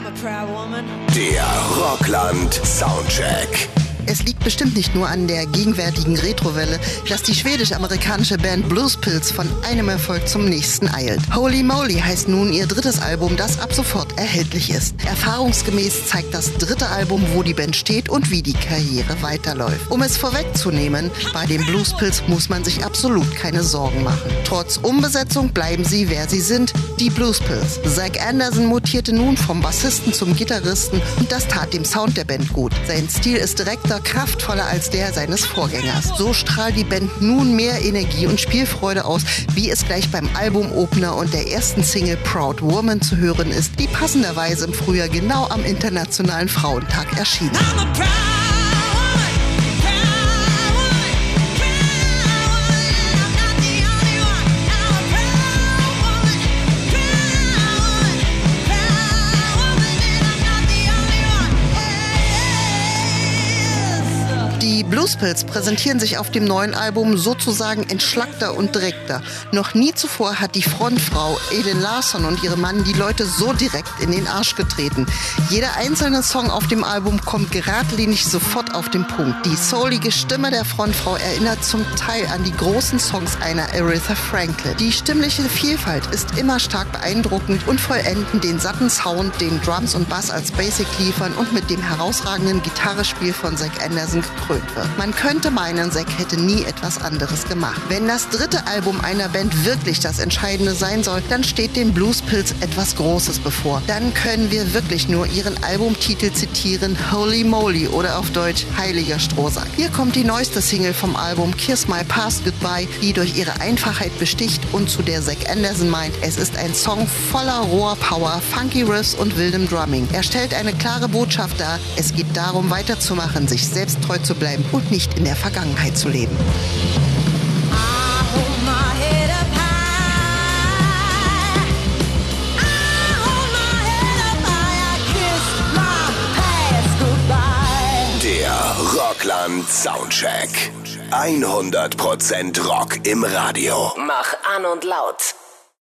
Der Rockland Soundcheck. Es liegt bestimmt nicht nur an der gegenwärtigen Retrowelle, dass die schwedisch-amerikanische Band Bluespills von einem Erfolg zum nächsten eilt. Holy Moly heißt nun ihr drittes Album, das ab sofort erhältlich ist. Erfahrungsgemäß zeigt das dritte Album, wo die Band steht und wie die Karriere weiterläuft. Um es vorwegzunehmen, bei den Bluespills muss man sich absolut keine Sorgen machen. Trotz Umbesetzung bleiben sie, wer sie sind, die Bluespills. Zack Anderson mutierte nun vom Bassisten zum Gitarristen und das tat dem Sound der Band gut. Sein Stil ist direkter, kraftvoller als der seines Vorgängers. So strahlt die Band nun mehr Energie und Spielfreude aus, wie es gleich beim Albumopener und der ersten Single Proud Woman zu hören ist, die passenderweise im Frühjahr genau am Internationalen Frauentag erschien. Die Bluespills präsentieren sich auf dem neuen Album sozusagen entschlackter und direkter. Noch nie zuvor hat die Frontfrau Elin Larsson und ihre Mann die Leute so direkt in den Arsch getreten. Jeder einzelne Song auf dem Album kommt geradlinig sofort auf den Punkt. Die soulige Stimme der Frontfrau erinnert zum Teil an die großen Songs einer Aretha Franklin. Die stimmliche Vielfalt ist immer stark beeindruckend und vollenden den satten Sound, den Drums und Bass als Basic liefern und mit dem herausragenden Gitarrespiel von Zack Anderson gekrönt wird. Man könnte meinen, Zack hätte nie etwas anderes gemacht. Wenn das dritte Album einer Band wirklich das Entscheidende sein soll, dann steht den Bluespills etwas Großes bevor. Dann können wir wirklich nur ihren Albumtitel zitieren, Holy Moly oder auf Deutsch Heiliger Strohsack. Hier kommt die neueste Single vom Album Kiss My Past Goodbye, die durch ihre Einfachheit besticht und zu der Zack Anderson meint, es ist ein Song voller roher Power, funky Riffs und wildem Drumming. Er stellt eine klare Botschaft dar, es geht darum weiterzumachen, sich selbst treu zu bleiben und nicht in der Vergangenheit zu leben. Der Rockland Soundcheck. 100% Rock im Radio. Mach an und laut.